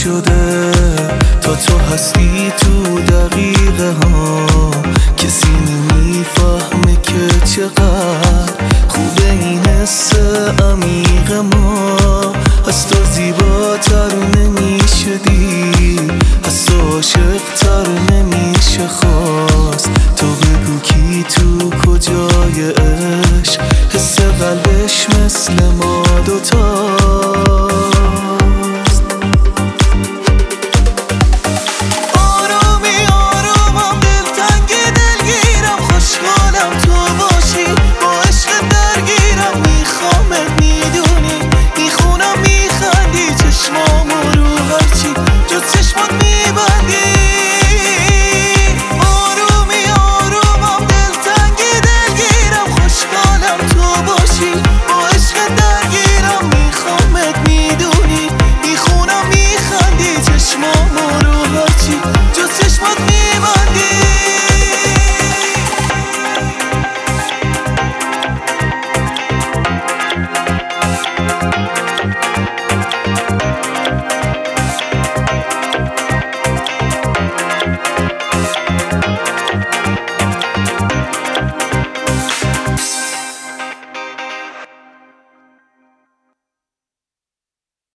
شده تا تو هستی تو دقیقه ها. کسی نمیفهمه که چقدر خوبه این حس عمیق ما. از تو زیباتر نمیشه دید، از تو عاشق‌تر نمیشه خواست. تو بگو کی تو کجای عشق، حس قلبش مثل ما دوتا.